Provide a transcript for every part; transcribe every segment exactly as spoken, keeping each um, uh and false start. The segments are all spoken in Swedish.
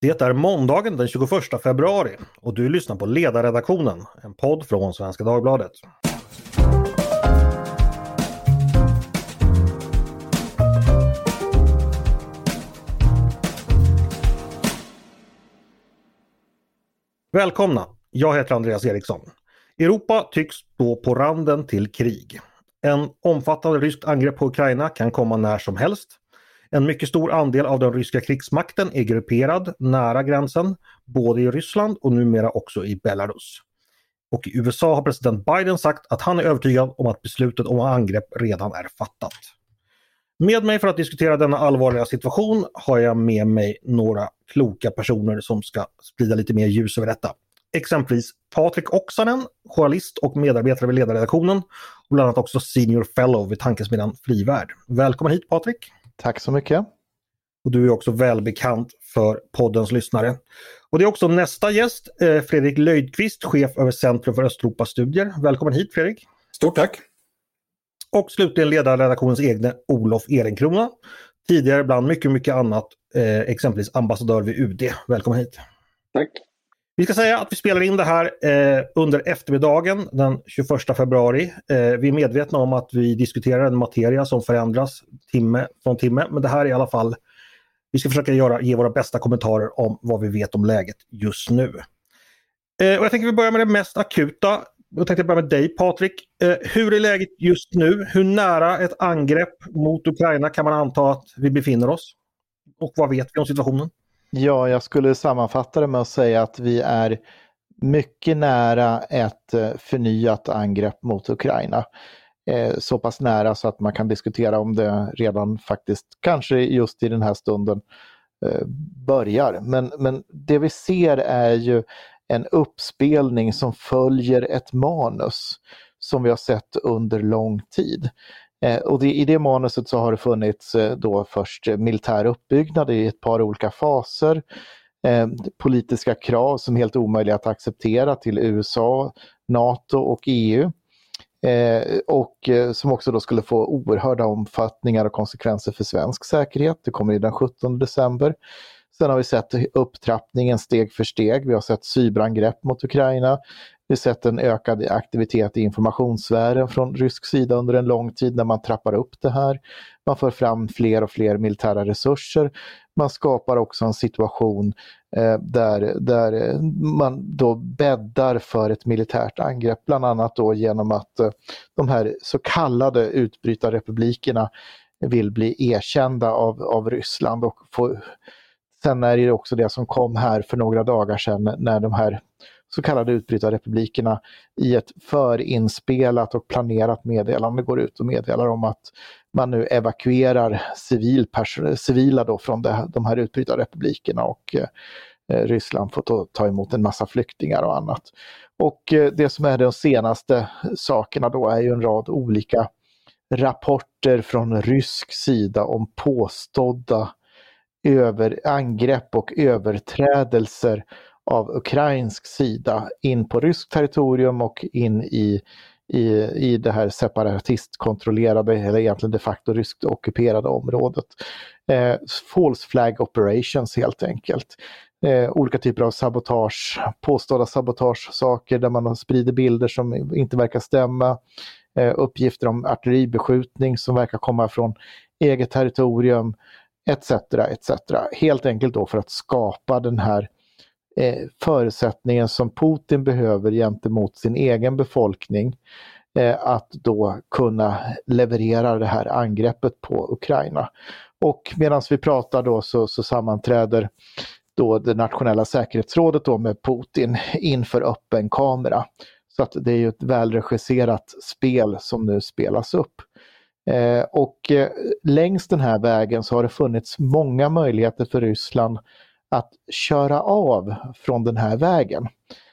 Det är måndagen den tjugoförsta februari och du lyssnar på Ledarredaktionen, en podd från Svenska Dagbladet. Välkomna, jag heter Andreas Eriksson. Europa tycks stå på randen till krig. En omfattande ryskt angrepp på Ukraina kan komma när som helst. En mycket stor andel av den ryska krigsmakten är grupperad nära gränsen, både i Ryssland och numera också i Belarus. Och i U S A har president Biden sagt att han är övertygad om att beslutet om angrepp redan är fattat. Med mig för att diskutera denna allvarliga situation har jag med mig några kloka personer som ska sprida lite mer ljus över detta. Exempelvis Patrik Oksanen, journalist och medarbetare vid Ledarredaktionen och bland annat också senior fellow vid tankesmedjan Frivärd. Välkommen hit Patrik! Tack så mycket. Och du är också välbekant för poddens lyssnare. Och det är också nästa gäst, eh, Fredrik Löjdqvist, chef över Centrum för Östeuropastudier. Välkommen hit Fredrik. Stort tack. Och slutligen ledarredaktionens egna Olof Ehrenkrona. Tidigare bland mycket, mycket annat, eh, exempelvis ambassadör vid U D. Välkommen hit. Tack. Vi ska säga att vi spelar in det här eh, under eftermiddagen den tjugoförsta februari. Eh, vi är medvetna om att vi diskuterar en materia som förändras timme från timme. Men det här är i alla fall, vi ska försöka göra, ge våra bästa kommentarer om vad vi vet om läget just nu. Eh, och jag tänker vi börjar med det mest akuta. Jag tänkte börja med dig Patrik. Eh, hur är läget just nu? Hur nära ett angrepp mot Ukraina kan man anta att vi befinner oss? Och vad vet vi om situationen? Ja, jag skulle sammanfatta det med att säga att vi är mycket nära ett förnyat angrepp mot Ukraina. Eh, så pass nära så att man kan diskutera om det redan faktiskt, kanske just i den här stunden, eh, börjar. Men, men det vi ser är ju en uppspelning som följer ett manus som vi har sett under lång tid. Eh, och det, i det manuset så har det funnits eh, då först militär uppbyggnad i ett par olika faser. Eh, politiska krav som är helt omöjliga att acceptera till U S A, NATO och E U. Eh, och eh, som också då skulle få oerhörda omfattningar och konsekvenser för svensk säkerhet. Det kommer ju den sjuttonde december. Sen har vi sett upptrappningen steg för steg. Vi har sett cyberangrepp mot Ukraina. Vi har sett en ökad aktivitet i informationssfären från rysk sida under en lång tid när man trappar upp det här. Man får fram fler och fler militära resurser. Man skapar också en situation eh, där, där man då bäddar för ett militärt angrepp. Bland annat då genom att eh, de här så kallade utbrytarrepublikerna vill bli erkända av, av Ryssland och få... Sen är det också det som kom här för några dagar sedan när de här så kallade utbrytarrepublikerna i ett förinspelat och planerat meddelande går ut och meddelar om att man nu evakuerar civil pers- civila då från det, de här utbrytarrepublikerna och eh, Ryssland får ta, ta emot en massa flyktingar och annat. Och eh, det som är de senaste sakerna då är ju en rad olika rapporter från rysk sida om påstådda över angrepp och överträdelser av ukrainsk sida in på rysk territorium och in i, i, i det här separatistkontrollerade eller egentligen de facto ryskt ockuperade området. Eh, false flag operations helt enkelt. Eh, olika typer av sabotage, påstådda sabotagesaker där man sprider bilder som inte verkar stämma. Eh, uppgifter om artilleribeskjutning som verkar komma från eget territorium. Etc, et cetera. Helt enkelt då för att skapa den här eh, förutsättningen som Putin behöver gentemot sin egen befolkning eh, att då kunna leverera det här angreppet på Ukraina. Och medan vi pratar då så, så sammanträder då det nationella säkerhetsrådet då med Putin inför öppen kamera. Så att det är ju ett välregisserat spel som nu spelas upp. Eh, och eh, längs den här vägen så har det funnits många möjligheter för Ryssland att köra av från den här vägen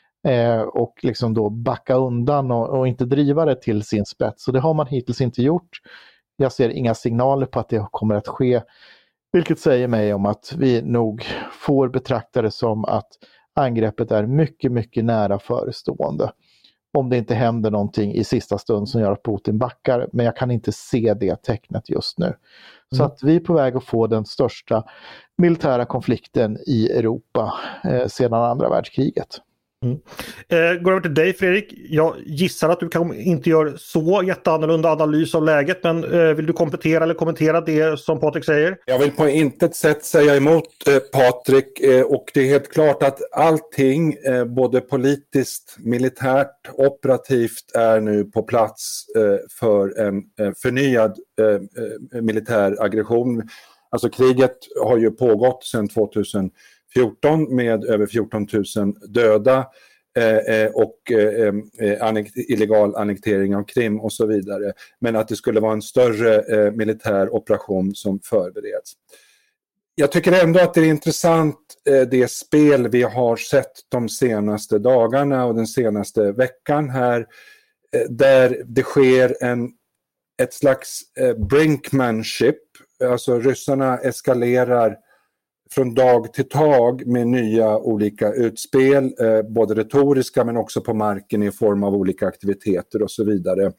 eh, och liksom då backa undan och, och inte driva det till sin spets. Så det har man hittills inte gjort. Jag ser inga signaler på att det kommer att ske, vilket säger mig om att vi nog får betrakta det som att angreppet är mycket, mycket nära förestående. om det inte händer någonting i sista stund som gör att Putin backar. Men jag kan inte se det tecknet just nu. Mm. Så att vi är på väg att få den största militära konflikten i Europa eh, sedan andra världskriget. Mm. Eh, går över till dig, Fredrik. Jag gissar att du kan inte gör så jätteannorlunda analys av läget, men eh, vill du komplettera eller kommentera det som Patrik säger? Jag vill på intet sätt säga emot eh, Patrik eh, och det är helt klart att allting, eh, både politiskt, militärt, operativt, är nu på plats eh, för en eh, förnyad eh, militär aggression. Alltså kriget har ju pågått sedan tjugohundrafjorton med över fjorton tusen döda eh, och eh, annek- illegal annektering av Krim och så vidare. Men att det skulle vara en större eh, militär operation som förbereds. Jag tycker ändå att det är intressant eh, det spel vi har sett de senaste dagarna och den senaste veckan här eh, där det sker en, ett slags eh, brinkmanship. Alltså ryssarna eskalerar från dag till dag med nya olika utspel, eh, både retoriska men också på marken i form av olika aktiviteter och så vidare.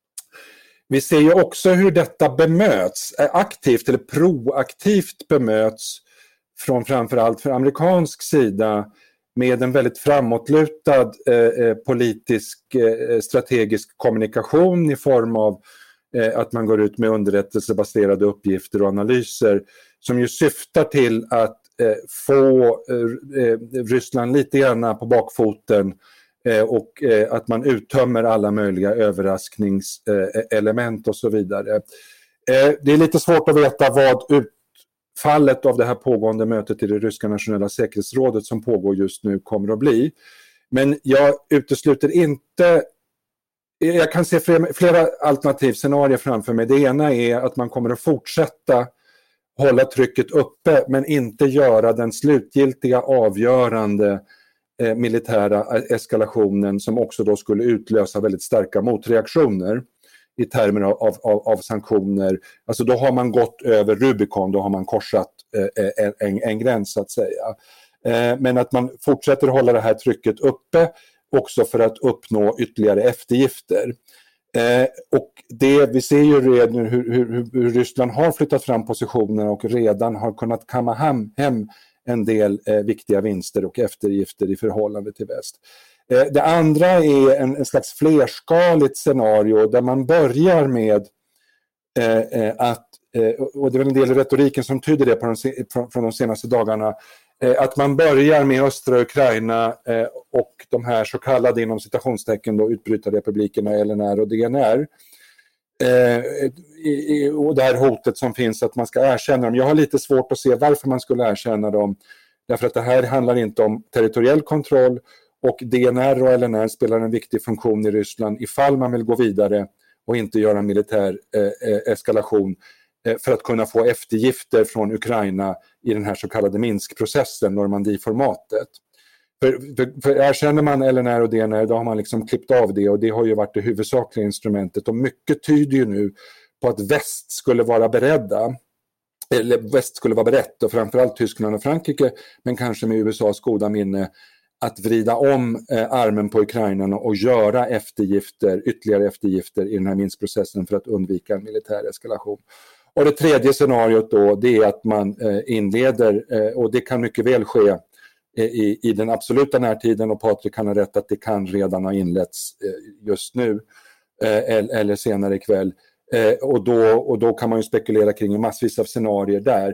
Vi ser ju också hur detta bemöts, eh, aktivt eller proaktivt bemöts från framförallt för amerikansk sida med en väldigt framåtlutad eh, politisk eh, strategisk kommunikation i form av eh, att man går ut med underrättelsebaserade uppgifter och analyser som ju syftar till att eh, få eh, Ryssland lite grann på bakfoten eh, och eh, att man uttömmer alla möjliga överraskningselement eh, och så vidare. Eh, det är lite svårt att veta vad utfallet av det här pågående mötet i det ryska nationella säkerhetsrådet som pågår just nu kommer att bli. Men jag utesluter inte, jag kan se flera, flera alternativscenarier framför mig. Det ena är att man kommer att fortsätta hålla trycket uppe men inte göra den slutgiltiga avgörande eh, militära eskalationen som också då skulle utlösa väldigt starka motreaktioner i termer av, av, av sanktioner. Alltså då har man gått över Rubicon, då har man korsat eh, en, en gräns så att säga. Eh, men att man fortsätter hålla det här trycket uppe också för att uppnå ytterligare eftergifter. Eh, och det, vi ser ju redan hur, hur, hur Ryssland har flyttat fram positioner och redan har kunnat kamma hem, hem en del eh, viktiga vinster och eftergifter i förhållande till väst. Eh, det andra är en, en slags flerskaligt scenario där man börjar med eh, att, eh, och det är väl en del i retoriken som tyder det på de, från, från de senaste dagarna, att man börjar med östra Ukraina eh, och de här så kallade inom citationstecken då utbrytarrepublikerna L N R och D N R. Eh, i, och det här hotet som finns att man ska erkänna dem. Jag har lite svårt att se varför man skulle erkänna dem. Därför att det här handlar inte om territoriell kontroll och D N R och L N R spelar en viktig funktion i Ryssland ifall man vill gå vidare och inte göra en militär eh, eskalation för att kunna få eftergifter från Ukraina i den här så kallade Minsk-processen, Normandie-formatet. För, för, för erkänner man L N R och D N R, då har man liksom klippt av det och det har ju varit det huvudsakliga instrumentet och mycket tyder ju nu på att väst skulle vara beredda, eller väst skulle vara berett och framförallt Tyskland och Frankrike, men kanske med U S A:s goda minne, att vrida om eh, armen på Ukraina och göra eftergifter, ytterligare eftergifter i den här Minsk-processen för att undvika en militär eskalation. Och det tredje scenariot då, det är att man eh, inleder, eh, och det kan mycket väl ske eh, i, i den absoluta närtiden, och Patrik kan ha rätt att det kan redan ha inletts eh, just nu eh, eller senare ikväll. Eh, och, då, och då kan man ju spekulera kring massvis av scenarier där.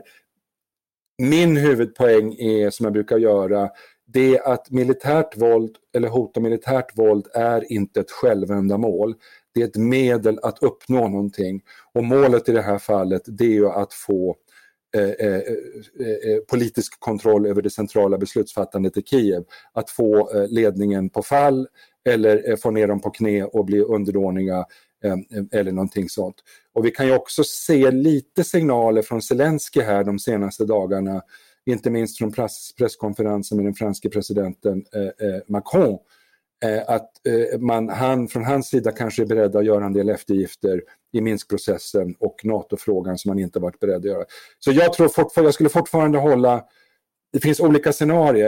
Min huvudpoäng är, som jag brukar göra, det är att militärt våld eller hot om militärt våld är inte ett självändamål. Det är ett medel att uppnå någonting. Och målet i det här fallet, det är ju att få eh, eh, eh, politisk kontroll över det centrala beslutsfattandet i Kiev. Att få eh, ledningen på fall eller eh, få ner dem på knä och bli underdåniga eh, eller någonting sånt. Och vi kan ju också se lite signaler från Zelensky här de senaste dagarna. Inte minst från press- presskonferensen med den franske presidenten eh, eh, Macron. Eh, att eh, man, han, från hans sida kanske är beredd att göra en del eftergifter i Minsk-processen och NATO-frågan som man inte varit beredd att göra. Så jag tror fortfarande, jag skulle fortfarande hålla, det finns olika scenarier.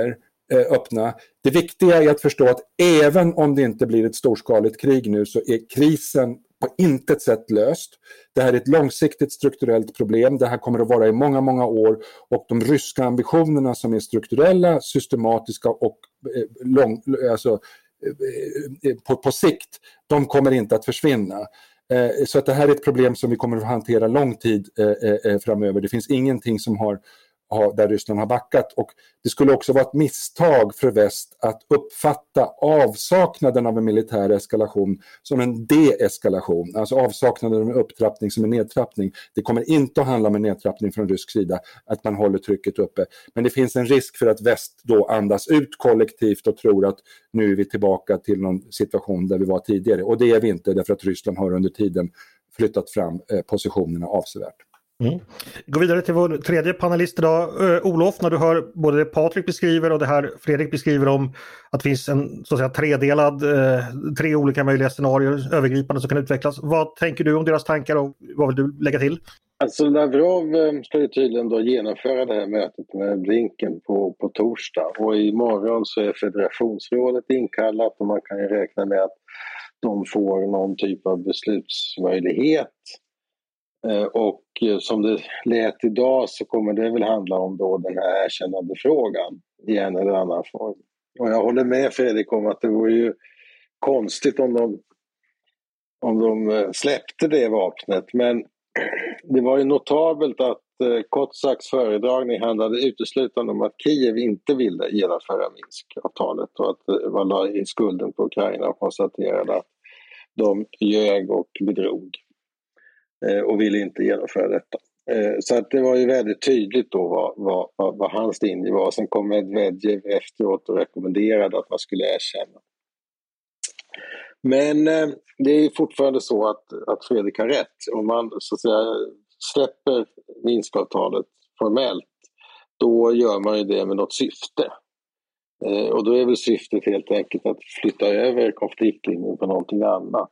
eh, öppna. Det viktiga är att förstå att även om det inte blir ett storskaligt krig nu så är krisen på intet sätt löst. Det här är ett långsiktigt strukturellt problem. Det här kommer att vara i många, många år och de ryska ambitionerna som är strukturella, systematiska och eh, lång, alltså, eh, på, på sikt, de kommer inte att försvinna. Eh, så att det här är ett problem som vi kommer att hantera lång tid eh, eh, framöver. Det finns ingenting som har där Ryssland har backat, och det skulle också vara ett misstag för väst att uppfatta avsaknaden av en militär eskalation som en deeskalation, alltså avsaknaden av en upptrappning som en nedtrappning. Det kommer inte att handla om en nedtrappning från rysk sida, att man håller trycket uppe, men det finns en risk för att väst då andas ut kollektivt och tror att nu är vi tillbaka till någon situation där vi var tidigare, och det är vi inte, därför att Ryssland har under tiden flyttat fram positionerna avsevärt. Mm. Gå vidare till vår tredje panelist idag. Uh, Olof, när du hör både det Patrik beskriver och det här Fredrik beskriver om att det finns en så att säga tredelad, uh, tre olika möjliga scenarier övergripande som kan utvecklas. Vad tänker du om deras tankar och vad vill du lägga till? Alltså Lavrov ska ju tydligen då genomföra det här mötet med Blinken på, på torsdag, och imorgon så är federationsrådet inkallat och man kan ju räkna med att de får någon typ av beslutsmöjlighet. Och som det lät idag så kommer det väl handla om då den här erkännande frågan i en eller annan form. Och jag håller med Fredrik om att det vore ju konstigt om de, om de släppte det vapnet. Men det var ju notabelt att Kotsaks föredragning handlade uteslutande om att Kiev inte ville genomföra Minsk-avtalet och att man la i skulden på Ukraina och konstaterade att de ljög och bedrog och ville inte genomföra detta. Så att det var ju väldigt tydligt då vad, vad, vad, vad hans linje var. Sen kom Medvedev efteråt och rekommenderade att man skulle erkänna. Men det är fortfarande så att, att Fredrik har rätt. Om man så att säga släpper Minskavtalet formellt, då gör man ju det med något syfte. Och då är väl syftet helt enkelt att flytta över konfliktlinjen på någonting annat.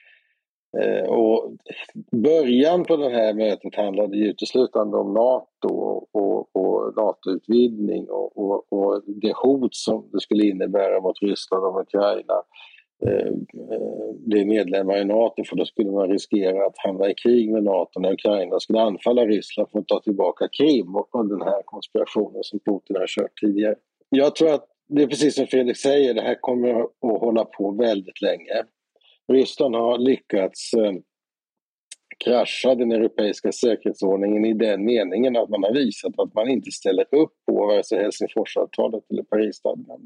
Och början på det här mötet handlade ju uteslutande om NATO och, och, och NATO-utvidgning och, och, och det hot som det skulle innebära mot Ryssland och Ukraina eh, bli medlemmar i NATO, för då skulle man riskera att hamna i krig med NATO när Ukraina skulle anfalla Ryssland för att ta tillbaka Krim och, och den här konspirationen som Putin har kört tidigare. Jag tror att det är precis som Fredrik säger, det här kommer att hålla på väldigt länge. Ryssland har lyckats eh, krascha den europeiska säkerhetsordningen i den meningen att man har visat att man inte ställer upp på vare sig Helsingforsavtalet eller Parisstadgan.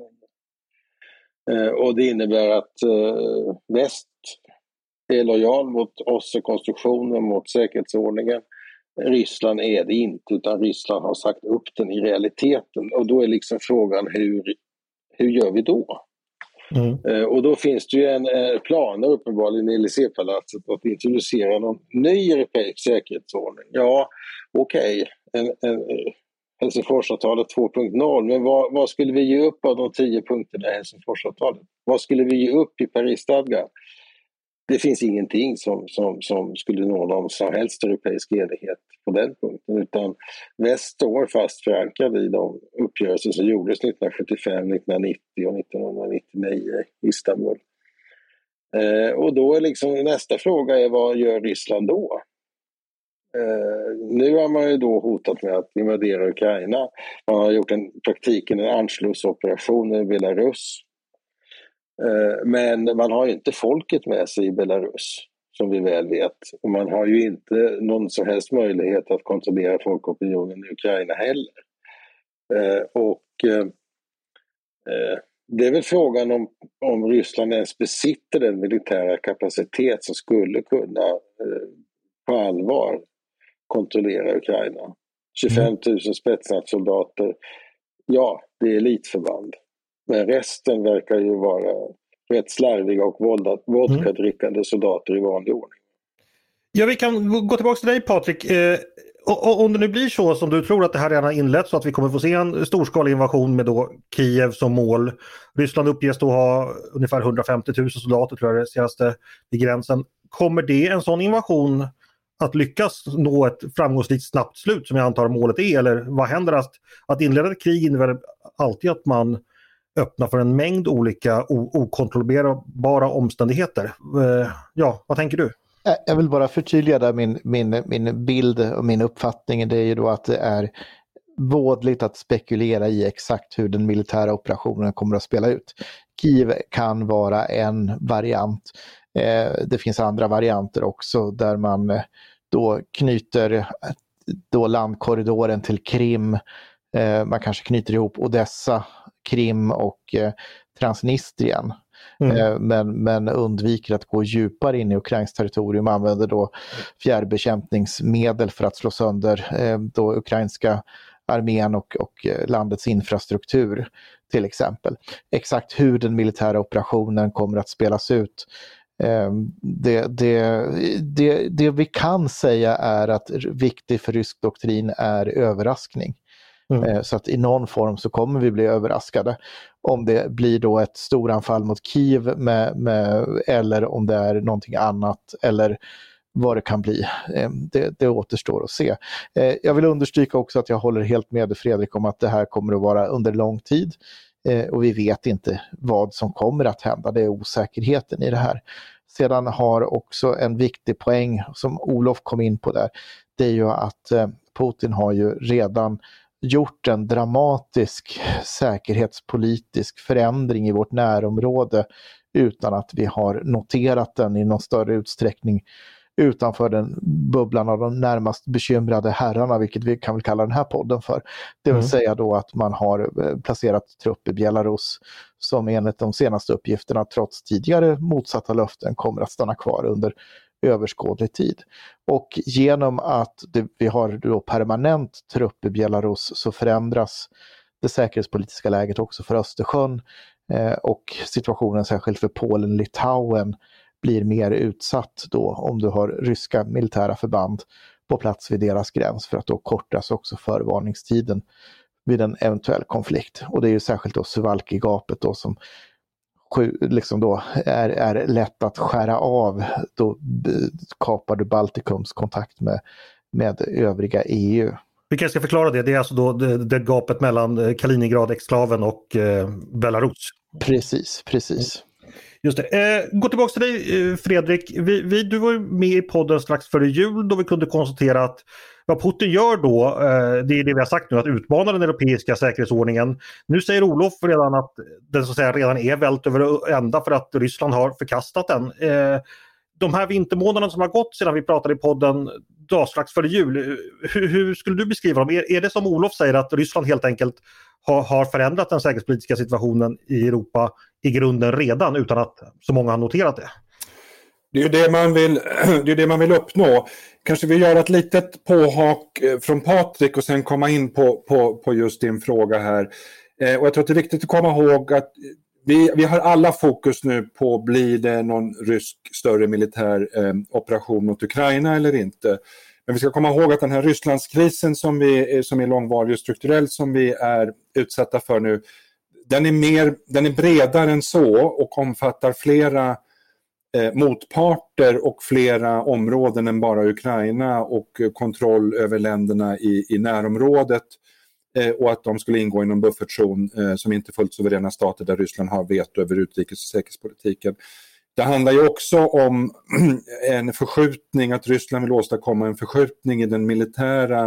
Eh, och det innebär att eh, väst är lojal mot oss och konstruktionen, mot säkerhetsordningen. Ryssland är det inte, utan Ryssland har sagt upp den i realiteten. Och då är liksom frågan, hur, hur gör vi då? Mm. Uh, och då finns det ju en uh, planer uppenbarligen i Élysée-palatset att introducera någon ny europeisk säkerhetsordning. Ja, okej, okay. en, en, uh, Helsingforsavtalet två punkt noll, men vad, vad skulle vi ge upp av de tio punkterna i Helsingforsavtalet? Vad skulle vi ge upp i Parisstadgan? Det finns ingenting som, som, som skulle nå någon som helst europeisk enighet på den punkten, utan väst står fast förankrad i de uppgörelser som gjordes nittonhundrasjuttiofem, nittonhundranittio och nittonhundranittionio i Istanbul. Eh, och då är liksom nästa fråga är, vad gör Ryssland då? Eh, nu har man ju då hotat med att invadera Ukraina. Man har gjort en praktiken en anschlussoperation i Belarus. Men man har ju inte folket med sig i Belarus, som vi väl vet. Och man har ju inte någon som helst möjlighet att kontrollera folkopinionen i Ukraina heller. Och det är väl frågan om, om Ryssland ens besitter den militära kapacitet som skulle kunna på allvar kontrollera Ukraina. tjugofem tusen spetsnadssoldater, ja, det är elitförband. Men resten verkar ju vara rätt slarviga och vodka-drickande soldater i vanlig ordning. Ja, vi kan gå tillbaka till dig, Patrik. Eh, och, om det nu blir så som du tror att det här redan har inlett, så att vi kommer få se en storskalig invasion med då Kiev som mål. Ryssland uppges då ha ungefär hundrafemtio tusen soldater, tror jag, det senaste vid gränsen. Kommer det en sån invasion att lyckas nå ett framgångsrikt snabbt slut, som jag antar målet är? Eller vad händer? Att, att inleda ett krig innebär alltid att man öppna för en mängd olika o- okontrollerbara omständigheter. Eh, ja, vad tänker du? Jag vill bara förtydliga där min, min, min bild och min uppfattning. Det är ju då att det är vådligt att spekulera i exakt hur den militära operationen kommer att spela ut. Kiev kan vara en variant. Eh, det finns andra varianter också där man eh, då knyter då landkorridoren till Krim. Eh, man kanske knyter ihop Odessa, Krim och eh, Transnistrien. Mm. Eh, men, men undviker att gå djupare in i Ukrains territorium, använder då fjärrbekämpningsmedel för att slå sönder eh, då ukrainska armén och, och landets infrastruktur till exempel. Exakt hur den militära operationen kommer att spelas ut, eh, det, det, det, det vi kan säga är att viktigt för rysk doktrin är överraskning. Mm. Så att i någon form så kommer vi bli överraskade. Om det blir då ett storanfall mot Kiev med, med, eller om det är någonting annat eller vad det kan bli. Det, det återstår att se. Jag vill understryka också att jag håller helt med Fredrik om att det här kommer att vara under lång tid. Och vi vet inte vad som kommer att hända. Det är osäkerheten i det här. Sedan har också en viktig poäng som Olof kom in på där. Det är ju att Putin har ju redan gjort en dramatisk säkerhetspolitisk förändring i vårt närområde utan att vi har noterat den i någon större utsträckning utanför den bubblan av de närmast bekymrade herrarna, vilket vi kan väl kalla den här podden för. Det vill mm. säga då att man har placerat trupp i Belarus som enligt de senaste uppgifterna trots tidigare motsatta löften kommer att stanna kvar under överskådlig tid. Och genom att det, vi har då permanent trupp i Belarus så förändras det säkerhetspolitiska läget också för Östersjön eh, och situationen särskilt för Polen och Litauen blir mer utsatt då om du har ryska militära förband på plats vid deras gräns, för att då kortas också förvarningstiden vid en eventuell konflikt. Och det är ju särskilt då Suwalki-gapet då som liksom då är, är lätt att skära av, då kapar du Baltikums kontakt med, med övriga E U. Vi kanske ska förklara det, det är alltså då det, det gapet mellan Kaliningrad-exklaven och eh, Belarus. Precis, precis. Just det. Eh, gå tillbaka till dig eh, Fredrik. Vi, vi, du var ju med i podden strax före jul då vi kunde konstatera att vad Putin gör då, eh, det är det vi har sagt nu, att utmana den europeiska säkerhetsordningen. Nu säger Olof redan att den så att säga redan är vält över ända för att Ryssland har förkastat den. Eh, de här vintermånaderna som har gått sedan vi pratade i podden då, strax före jul, hur, hur skulle du beskriva dem? Är, är det som Olof säger att Ryssland helt enkelt har, har förändrat den säkerhetspolitiska situationen i Europa i grunden redan utan att så många har noterat det? Det är ju det man vill, det är det man vill uppnå. Kanske vi gör ett litet påhak från Patrik och sen komma in på, på, på just din fråga här. Eh, och jag tror att det är viktigt att komma ihåg att vi, vi har alla fokus nu på blir det någon rysk större militär eh, operation mot Ukraina eller inte. Men vi ska komma ihåg att den här Rysslandskrisen som, vi, som är långvarig och strukturell som vi är utsatta för nu, den är, mer, den är bredare än så och omfattar flera eh, motparter och flera områden än bara Ukraina och kontroll över länderna i, i närområdet eh, och att de skulle ingå i någon buffertzon eh, som inte fullt suveräna stater där Ryssland har veto över utrikes- och säkerhetspolitiken. Det handlar ju också om en förskjutning, att Ryssland vill åstadkomma en förskjutning i den militära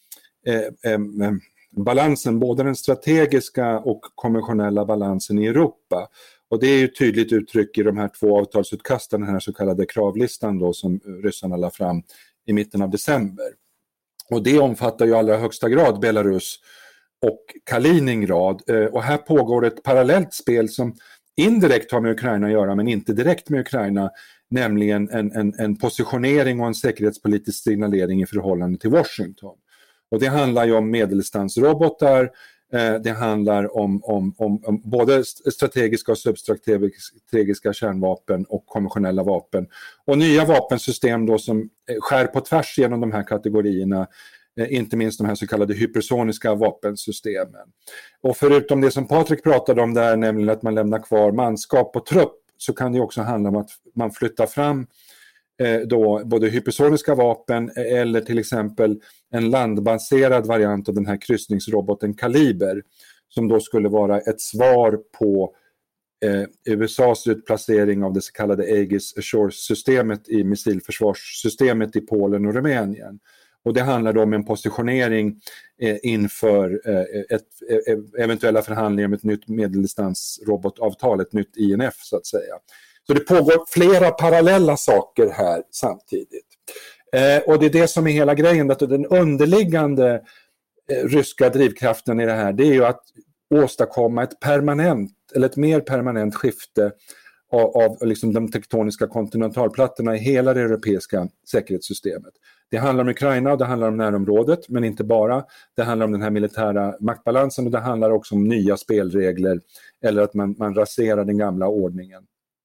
eh, eh, balansen, både den strategiska och konventionella balansen i Europa. Och det är ju tydligt uttryck i de här två avtalsutkasten, den här så kallade kravlistan då, som ryssarna la fram i mitten av december. Och det omfattar ju allra högsta grad Belarus och Kaliningrad. Och här pågår ett parallellt spel som indirekt har med Ukraina att göra men inte direkt med Ukraina, nämligen en, en, en positionering och en säkerhetspolitisk signalering i förhållande till Washington. Och det handlar ju om medeldistansrobotar, eh, det handlar om, om, om, om både strategiska och substrategiska kärnvapen och konventionella vapen. Och nya vapensystem då som skär på tvärs genom de här kategorierna, eh, inte minst de här så kallade hypersoniska vapensystemen. Och förutom det som Patrik pratade om där, nämligen att man lämnar kvar manskap och trupp, så kan det också handla om att man flyttar fram då både hypersoniska vapen eller till exempel en landbaserad variant av den här kryssningsroboten Kaliber som då skulle vara ett svar på eh, U S A:s utplacering av det så kallade Aegis Ashore-systemet i missilförsvarssystemet i Polen och Rumänien. Och det handlar då om en positionering eh, inför eh, ett, eh, eventuella förhandlingar om ett nytt medeldistansrobotavtal, ett nytt I N F så att säga. Så det pågår flera parallella saker här samtidigt. Eh, och det är det som är hela grejen, att den underliggande eh, ryska drivkraften i det här, det är ju att åstadkomma ett permanent, eller ett mer permanent skifte av, av liksom de tektoniska kontinentalplattorna i hela det europeiska säkerhetssystemet. Det handlar om Ukraina och det handlar om närområdet, men inte bara. Det handlar om den här militära maktbalansen och det handlar också om nya spelregler eller att man, man raserar den gamla ordningen.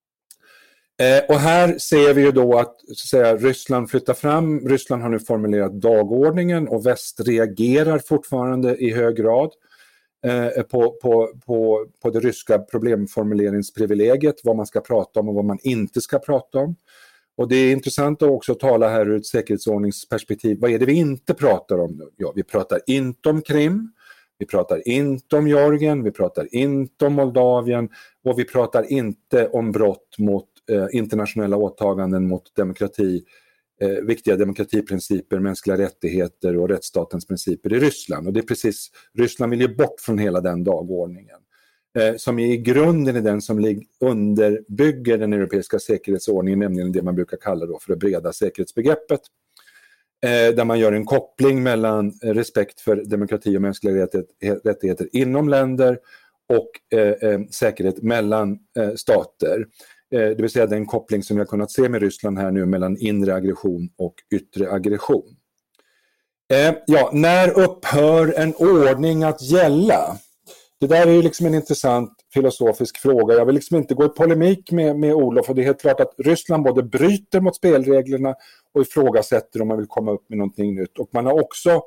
Eh, och här ser vi ju då att, så att säga, Ryssland flyttar fram. Ryssland har nu formulerat dagordningen och väst reagerar fortfarande i hög grad eh, på, på, på, på det ryska problemformuleringsprivilegiet, vad man ska prata om och vad man inte ska prata om. Och det är intressant att också tala här ur ett säkerhetsordningsperspektiv. Vad är det vi inte pratar om nu? Ja, vi pratar inte om Krim, vi pratar inte om Georgien, vi pratar inte om Moldavien och vi pratar inte om brott mot eh, internationella åtaganden mot demokrati, eh, viktiga demokratiprinciper, mänskliga rättigheter och rättsstatens principer i Ryssland. Och det är precis, Ryssland vill ju bort från hela den dagordningen. Eh, som i grunden är den som lig- underbygger den europeiska säkerhetsordningen, nämligen det man brukar kalla då för det breda säkerhetsbegreppet. Eh, där man gör en koppling mellan respekt för demokrati och mänskliga rättigheter, rättigheter inom länder och eh, eh, säkerhet mellan eh, stater. Eh, det vill säga den koppling som vi har kunnat se med Ryssland här nu mellan inre aggression och yttre aggression. Eh, ja, när upphör en ordning att gälla? Det där är ju liksom en intressant filosofisk fråga. Jag vill liksom inte gå i polemik med, med Olof, och det är helt klart att Ryssland både bryter mot spelreglerna och ifrågasätter om man vill komma upp med någonting nytt. Och man har också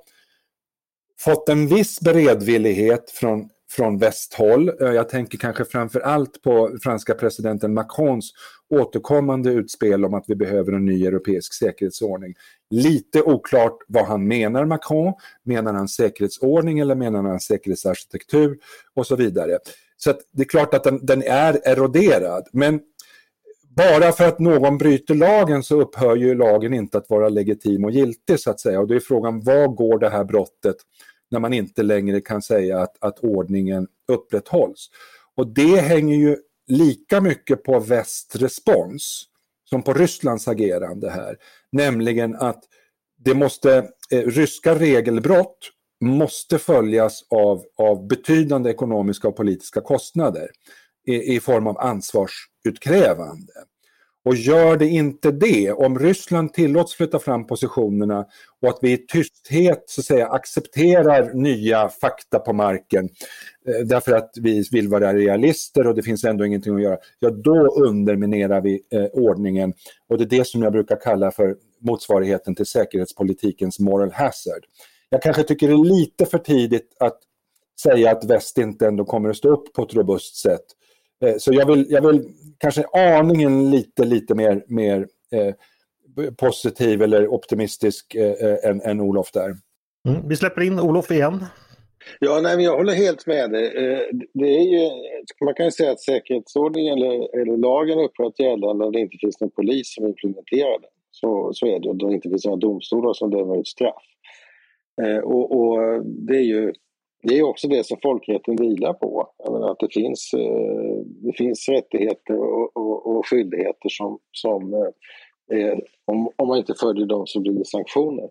fått en viss beredvillighet från, från västhåll. Jag tänker kanske framför allt på franska presidenten Macrons återkommande utspel om att vi behöver en ny europeisk säkerhetsordning. Lite oklart vad han menar, Macron. Menar han säkerhetsordning eller menar han säkerhetsarkitektur och så vidare. Så att det är klart att den, den är eroderad. Men bara för att någon bryter lagen så upphör ju lagen inte att vara legitim och giltig så att säga. Och då är frågan, vad går det här brottet när man inte längre kan säga att, att ordningen upprätthålls? Och det hänger ju lika mycket på västrespons som på Rysslands agerande här. Nämligen att det måste, eh, ryska regelbrott måste följas av, av betydande ekonomiska och politiska kostnader i, i form av ansvarsutkrävande. Och gör det inte det, om Ryssland tillåts flytta fram positionerna och att vi i tysthet så att säga accepterar nya fakta på marken eh, därför att vi vill vara realister och det finns ändå ingenting att göra, ja då underminerar vi eh, ordningen. Och det är det som jag brukar kalla för motsvarigheten till säkerhetspolitikens moral hazard. Jag kanske tycker det är lite för tidigt att säga att väst inte ändå kommer att stå upp på ett robust sätt. Så jag vill, jag vill kanske aningen lite, lite mer, mer eh, positiv eller optimistisk eh, än, än Olof där. Mm, vi släpper in Olof igen. Ja, nej, men jag håller helt med dig. Det är ju, man kan ju säga att säkerhetsordningen eller, eller lagen upphör att gälla när det inte finns någon polis som implementerar den. Så, så är det, och det inte finns några domstolar som dömer ut straff. Eh, och, och det är ju det är också det som folkrätten vilar på. Jag menar att det finns, eh, det finns rättigheter och, och, och skyldigheter som, som eh, om, om man inte följer dem så blir det sanktioner.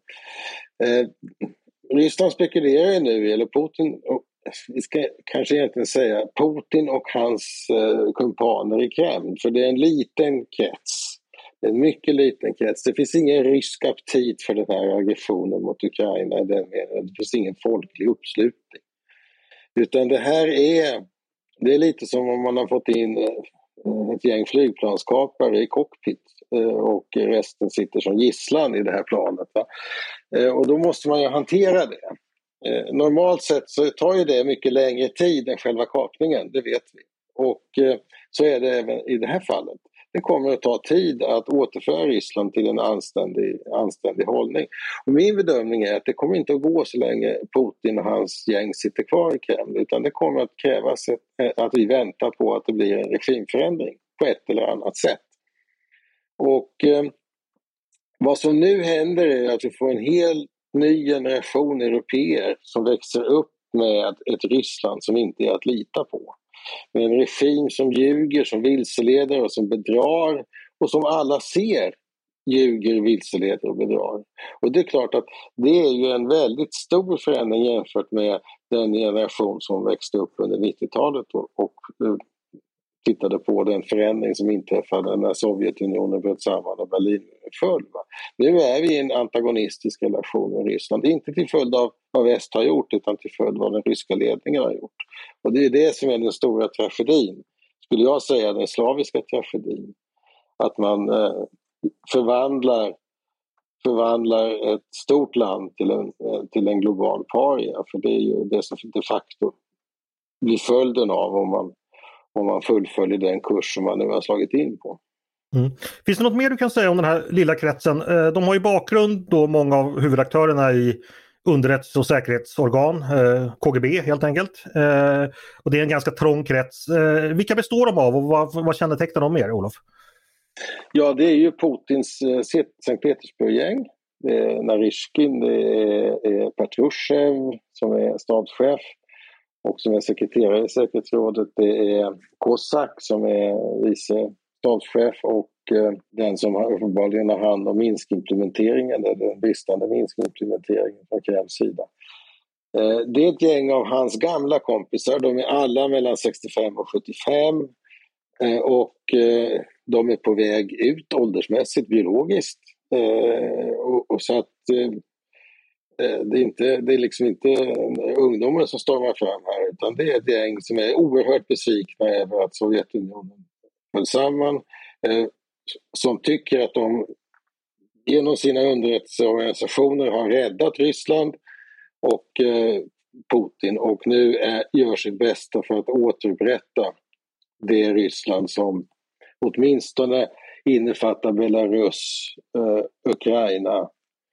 Eh, Ryssland spekulerar ju nu, eller Putin, och vi ska kanske egentligen säga Putin och hans eh, kumpaner i Kreml, för det är en liten krets. En mycket liten krets. Det finns ingen rysk aptit för den här aggressionen mot Ukraina. Det finns ingen folklig uppslutning. Utan det här är, det är lite som om man har fått in ett gäng flygplanskapare i cockpit och resten sitter som gisslan i det här planet. Va? Och då måste man ju hantera det. Normalt sett så tar ju det mycket längre tid än själva kapningen, det vet vi. Och så är det även i det här fallet. Det kommer att ta tid att återföra Ryssland till en anständig, anständig hållning. Och min bedömning är att det kommer inte att gå så länge Putin och hans gäng sitter kvar i Kreml, utan det kommer att krävas att vi väntar på att det blir en regimförändring på ett eller annat sätt. Och eh, vad som nu händer är att vi får en hel ny generation européer som växer upp med ett Ryssland som inte är att lita på. Med en regim som ljuger, som vilseleder och som bedrar och som alla ser ljuger, vilseleder och bedrar. Och det är klart att det är ju en väldigt stor förändring jämfört med den generation som växte upp under nittiotalet och, och tittade på den förändring som inträffade när Sovjetunionen bröt samman och Berlin föll. Va? Nu är vi i en antagonistisk relation med Ryssland. Inte till följd av vad väst har gjort utan till följd av vad den ryska ledningen har gjort. Och det är det som är den stora tragedin. Skulle jag säga den slaviska tragedin. Att man eh, förvandlar, förvandlar ett stort land till en, till en global paria. För det är ju det som de facto blir följden av om man om man fullföljer den kurs som man nu har slagit in på. Mm. Finns det något mer du kan säga om den här lilla kretsen? De har ju bakgrund då, många av huvudaktörerna i underrättelse- och säkerhetsorgan, K G B helt enkelt. Och det är en ganska trång krets. Vilka består de av och vad, vad kännetecknar de mer, Olof? Ja, det är ju Putins Sankt Petersburg-gäng. Det är Naryshkin, det är Patrushev som är stabschef och som är sekreterare i säkerhetsrådet. Det är Kozak som är vice stabschef och eh, den som har uppenbarligen har hand om Minsk-implementeringen, eller den bristande Minsk-implementeringen från Kremls sida. Eh, det är ett gäng av hans gamla kompisar. De är alla mellan sextiofem och sjuttiofem eh, och eh, de är på väg ut åldersmässigt, biologiskt. Eh, och, och så att eh, Det är, inte, det är liksom inte ungdomar som stormar fram här, utan det är ett gäng som är oerhört besvikna över att Sovjetunionen föll samman, eh, som tycker att de genom sina underrättelseorganisationer har räddat Ryssland och eh, Putin och nu är, gör sitt bästa för att återupprätta det Ryssland som åtminstone innefattar Belarus, eh, Ukraina,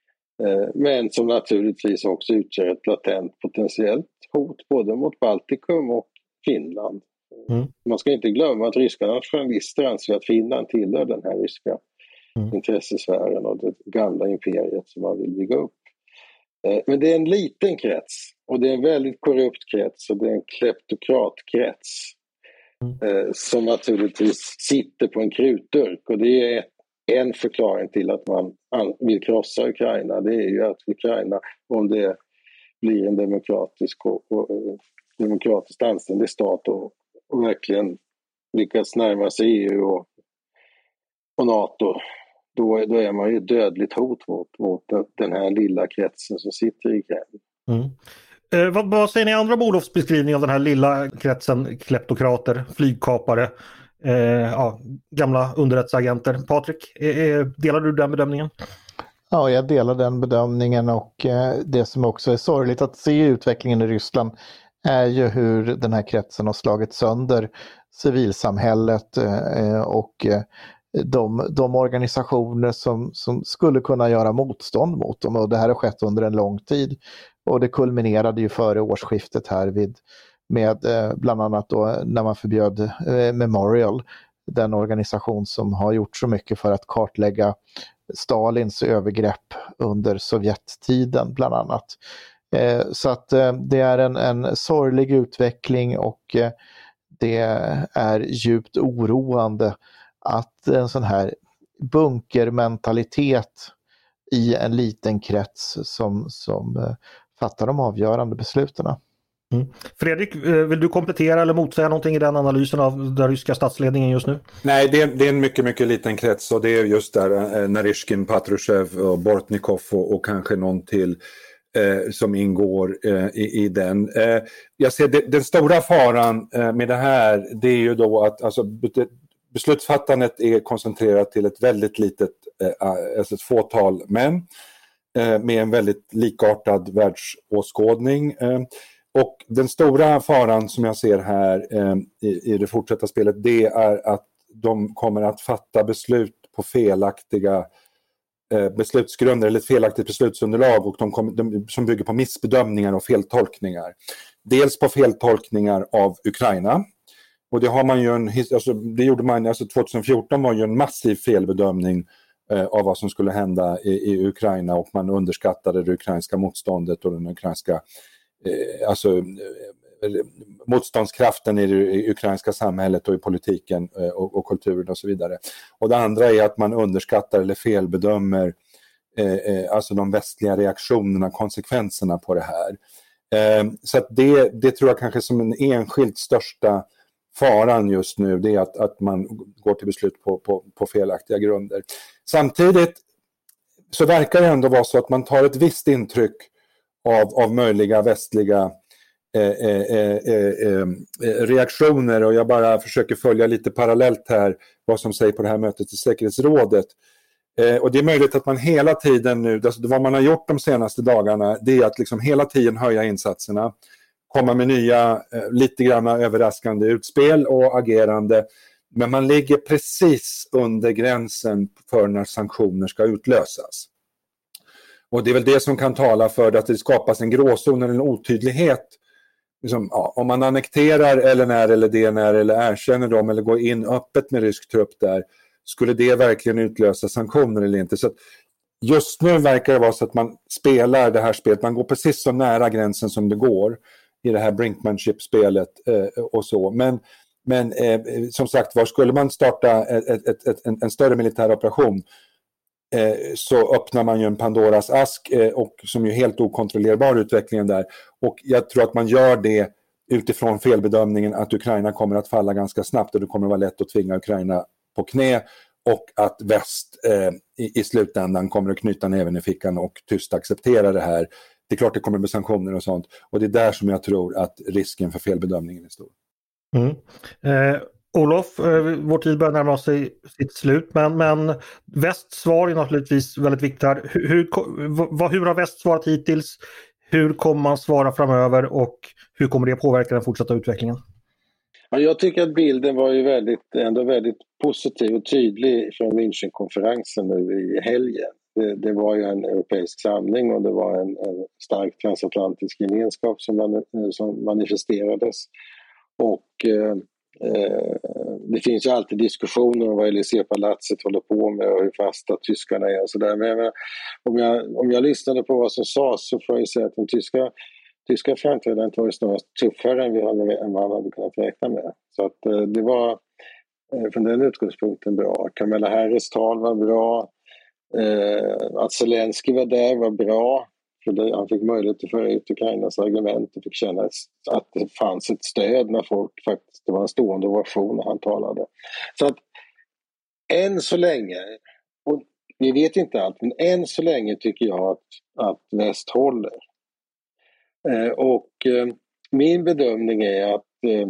men som naturligtvis också utgör ett latent potentiellt hot både mot Baltikum och Finland. Mm. Man ska inte glömma att ryska nationalister anser att Finland tillhör den här ryska mm. intressesfären och det gamla imperiet som man vill bygga upp. Men det är en liten krets och det är en väldigt korrupt krets och det är en kleptokratkrets mm. som naturligtvis sitter på en krutdurk, och det är ett En förklaring till att man vill krossa Ukraina, det är ju att Ukraina, om det blir en demokratisk och, och, och demokratiskt anständig stat och, och verkligen lyckas närma sig E U och, och NATO, då, då är man ju ett dödligt hot mot, mot den här lilla kretsen som sitter i Kreml. Mm. Eh, vad, vad säger ni andra om Olofs beskrivning av den här lilla kretsen kleptokrater, flygkapare? Eh, ja, gamla underrättelseagenter. Patrik, eh, delar du den bedömningen? Ja, jag delar den bedömningen, och eh, det som också är sorgligt att se i utvecklingen i Ryssland är ju hur den här kretsen har slagit sönder civilsamhället eh, och eh, de, de organisationer som, som skulle kunna göra motstånd mot dem, och det här har skett under en lång tid, och det kulminerade ju före årsskiftet här vid med eh, bland annat då när man förbjöd eh, Memorial, den organisation som har gjort så mycket för att kartlägga Stalins övergrepp under Sovjettiden bland annat. Eh, så att eh, det är en, en sorglig utveckling, och eh, det är djupt oroande att en sån här bunkermentalitet i en liten krets som, som eh, fattar de avgörande besluten. Mm. Fredrik, vill du komplettera eller motsäga någonting i den analysen av den ryska statsledningen just nu? Nej, det är, det är en mycket, mycket liten krets, och det är just där eh, Naryshkin, Patrushev och Bortnikov och, och kanske någon till eh, som ingår eh, i, i den. Eh, jag ser det, den stora faran eh, med det här, det är ju då att alltså, beslutsfattandet är koncentrerat till ett väldigt litet, eh, alltså ett fåtal män eh, med en väldigt likartad världsåskådning. Eh, Och den stora faran som jag ser här eh, i, i det fortsatta spelet, det är att de kommer att fatta beslut på felaktiga eh, beslutsgrunder eller ett felaktigt beslutsunderlag och de kom, de, som bygger på missbedömningar och feltolkningar. Dels på feltolkningar av Ukraina. Och det har man ju en, alltså det gjorde man, alltså tjugohundrafjorton var ju en massiv felbedömning eh, av vad som skulle hända i, i Ukraina och man underskattade det ukrainska motståndet och den ukrainska eh, alltså eh, motståndskraften i det i ukrainska samhället och i politiken eh, och, och kulturen och så vidare. Och det andra är att man underskattar eller felbedömer eh, eh, alltså de västliga reaktionerna, konsekvenserna på det här. Eh, så att det, det tror jag kanske som en enskilt största faran just nu, det är att, att man går till beslut på, på, på felaktiga grunder. Samtidigt så verkar det ändå vara så att man tar ett visst intryck av, av möjliga västliga eh, eh, eh, eh, reaktioner och jag bara försöker följa lite parallellt här vad som sägs på det här mötet i säkerhetsrådet. Eh, och det är möjligt att man hela tiden nu, alltså vad man har gjort de senaste dagarna, det är att liksom hela tiden höja insatserna, komma med nya, eh, lite grann överraskande utspel och agerande. Men man ligger precis under gränsen för när sanktioner ska utlösas. Och det är väl det som kan tala för att det skapas en gråzon eller en otydlighet. Liksom, ja, om man annekterar eller när eller det när eller erkänner dem eller går in öppet med rysk trupp där, skulle det verkligen utlösa sanktioner eller inte? Så att just nu verkar det vara så att man spelar det här spelet, man går precis så nära gränsen som det går i det här Brinkmanship-spelet eh, och så. Men, men eh, som sagt, var skulle man starta ett, ett, ett, en, en större militär operation eh, så öppnar man ju en Pandoras ask eh, och som ju helt okontrollerbar utvecklingen där. Och jag tror att man gör det utifrån felbedömningen att Ukraina kommer att falla ganska snabbt och det kommer att vara lätt att tvinga Ukraina på knä och att väst eh, i, i slutändan kommer att knyta näven i fickan och tyst acceptera det här. Det är klart det kommer med sanktioner och sånt. Och det är där som jag tror att risken för felbedömningen är stor. Mm. Eh, Olof, eh, vår tid börjar närma sig sitt slut. Men, men västs svar är naturligtvis väldigt viktigt här. Hur, hur, vad, hur har väst svarat hittills? Hur kommer man svara framöver? Och hur kommer det påverka den fortsatta utvecklingen? Ja, jag tycker att bilden var ju väldigt, ändå väldigt positiv och tydlig från Münchenkonferensen nu i helgen. Det, det var ju en europeisk samling och det var en, en stark transatlantisk gemenskap som, man, som manifesterades. Och eh, det finns ju alltid diskussioner om vad Élysée-palatset håller på med och hur fasta tyskarna är och sådär. Men jag menar, om, jag, om jag lyssnade på vad som sades så får jag säga att den tyska, tyska framträdandet var ju snarast tuffare än, vi hade, än man hade kunnat räkna med. Så att eh, det var eh, från den utgångspunkten bra. Kamala Harris tal var bra. Eh, att Zelensky var där var bra för det, han fick möjlighet att föra ut Ukrainas argument och fick känna att det fanns ett stöd när folk faktiskt, det var en stående ovation när han talade. Så att än så länge, och vi vet inte allt, men än så länge tycker jag att, att väst håller. Eh, och eh, min bedömning är att eh,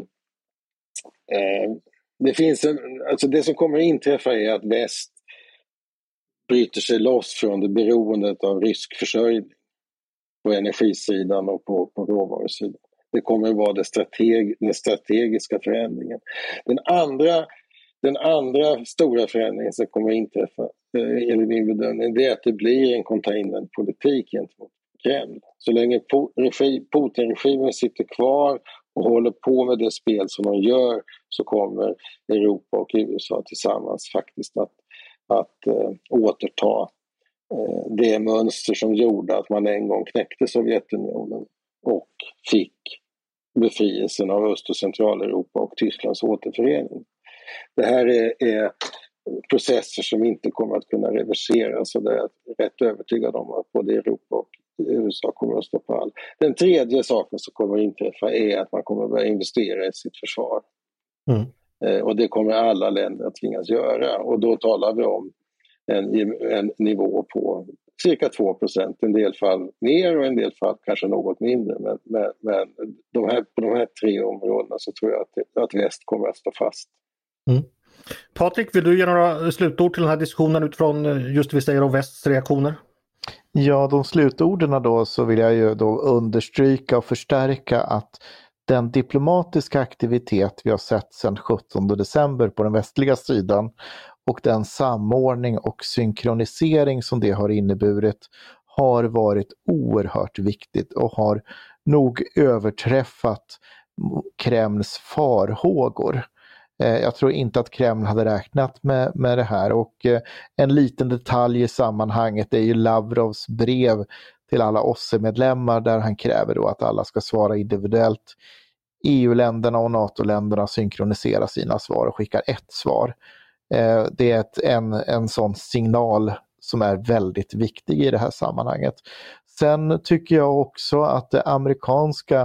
eh, det finns en, alltså det som kommer att inträffa är att väst bryter sig loss från det beroendet av rysk försörjning på energisidan och på, på råvarusidan. Det kommer att vara det strateg, den strategiska förändringen. Den andra, den andra stora förändringen som kommer att inträffa, enligt min bedömning, det är att det blir en containment politik gentemot Kreml. Så länge Putin-regimen sitter kvar och håller på med det spel som de gör så kommer Europa och U S A tillsammans faktiskt att att äh, återta äh, det mönster som gjorde att man en gång knäckte Sovjetunionen och fick befrielsen av Öst- och Centraleuropa och Tysklands återförening. Det här är, är processer som inte kommer att kunna reverseras och det är jag rätt övertygad om att både Europa och U S A kommer att stå på all. Den tredje saken som kommer att inträffa är att man kommer att börja investera i sitt försvar. Mm. Och det kommer alla länder att tvingas göra. Och då talar vi om en, en nivå på cirka två procent. En del fall mer och en del fall kanske något mindre. Men, men, men de här, på de här tre områdena så tror jag att, att väst kommer att stå fast. Mm. Patrik, vill du ge några slutord till den här diskussionen utifrån just det vi säger om västs reaktioner? Ja, de slutorden då så vill jag ju då understryka och förstärka att den diplomatiska aktivitet vi har sett sedan sjuttonde december på den västliga sidan och den samordning och synkronisering som det har inneburit har varit oerhört viktigt och har nog överträffat Kremls farhågor. Jag tror inte att Kreml hade räknat med, med det här, och en liten detalj i sammanhanget är ju Lavrovs brev till alla O S S E-medlemmar där han kräver då att alla ska svara individuellt. E U-länderna och NATO-länderna synkroniserar sina svar och skickar ett svar. Det är ett, en, en sån signal som är väldigt viktig i det här sammanhanget. Sen tycker jag också att det amerikanska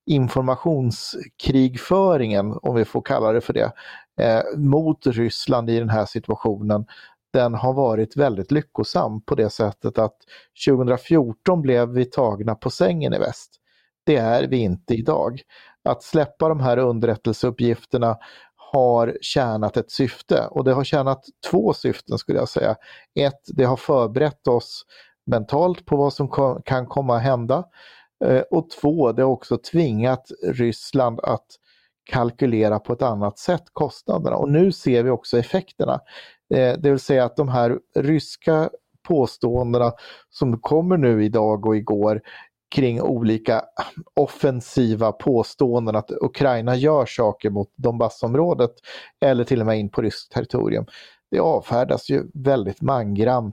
informationskrigföringen, om vi får kalla det för det, eh, mot Ryssland i den här situationen, den har varit väldigt lyckosam på det sättet att tjugohundrafjorton blev vi tagna på sängen i väst. Det är vi inte idag. Att släppa de här underrättelseuppgifterna har tjänat ett syfte, och det har tjänat två syften skulle jag säga. Ett, det har förberett oss mentalt på vad som kan komma att hända. Och två, det har också tvingat Ryssland att kalkylera på ett annat sätt kostnaderna. Och nu ser vi också effekterna. Det vill säga att de här ryska påståendena som kommer nu idag och igår kring olika offensiva påståenden att Ukraina gör saker mot Donbassområdet eller till och med in på ryskt territorium. Det avfärdas ju väldigt mangrant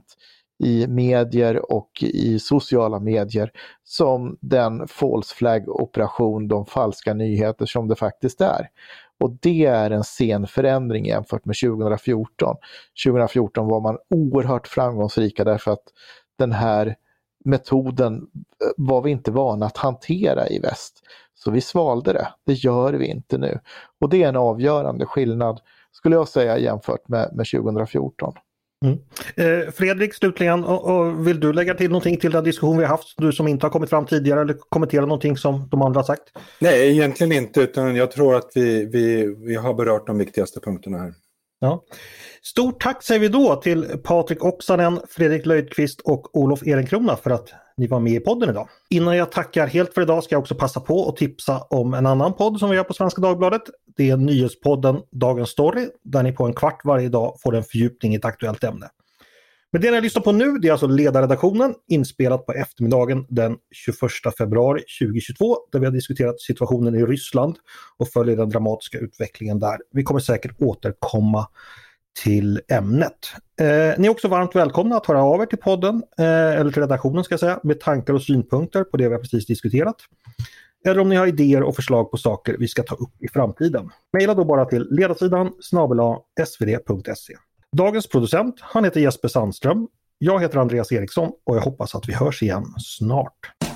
i medier och i sociala medier som den false flag operation, de falska nyheter som det faktiskt är. Och det är en sen förändring jämfört med tjugohundrafjorton. tjugohundrafjorton var man oerhört framgångsrika därför att den här metoden var vi inte vana att hantera i väst. Så vi svalde det. Det gör vi inte nu. Och det är en avgörande skillnad skulle jag säga jämfört med, med tjugohundrafjorton. Mm. Eh, Fredrik, slutligen, och, och vill du lägga till någonting till den diskussion vi har haft, du som inte har kommit fram tidigare, eller kommentera någonting som de andra har sagt? Nej, egentligen inte, utan jag tror att vi, vi, vi har berört de viktigaste punkterna här. Ja. Stort tack säger vi då till Patrik Oksanen, Fredrik Löjdqvist och Olof Ehrenkrona för att ni var med i podden idag. Innan jag tackar helt för idag ska jag också passa på att tipsa om en annan podd som vi gör på Svenska Dagbladet. Det är nyhetspodden Dagens Story, där ni på en kvart varje dag får en fördjupning i ett aktuellt ämne. Men det ni lyssnar på nu, det är alltså ledarredaktionen, inspelat på eftermiddagen den tjugoförsta februari tjugohundratjugotvå, där vi har diskuterat situationen i Ryssland och följer den dramatiska utvecklingen där. Vi kommer säkert återkomma till ämnet. Eh, ni är också varmt välkomna att höra av er till podden, eh, eller till redaktionen ska jag säga, med tankar och synpunkter på det vi har precis diskuterat. Eller om ni har idéer och förslag på saker vi ska ta upp i framtiden. Maila då bara till ledarsidan snabel-a s v d punkt se. Dagens producent, han heter Jesper Sandström. Jag heter Andreas Eriksson och jag hoppas att vi hörs igen snart.